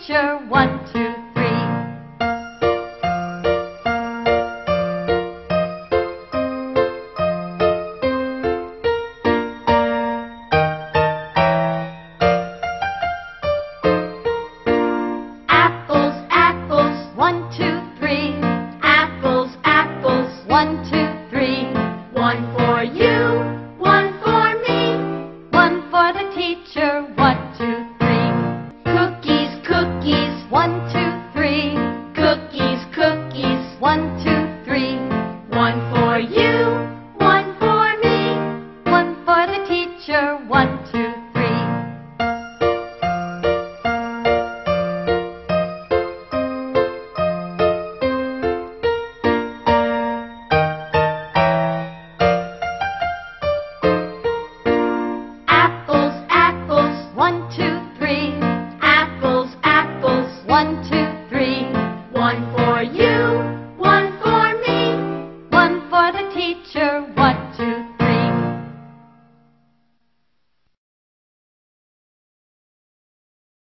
teacher. 1, 2, 3. Apples, apples. 1, 2, 3. Apples, apples. 1, 2, 3. One for you, one for me, one for the teacher. 1, 2, 3. Cookies, cookies. 1, 2, 3. Cookies, cookies. 1, 2, 3. One for you, one for me, one for the teacher. 1, 2, 3. Apples, apples. 1, 2, 3. Apples, apples. 1, 2, 3. One for you, one for me, one for the teacher.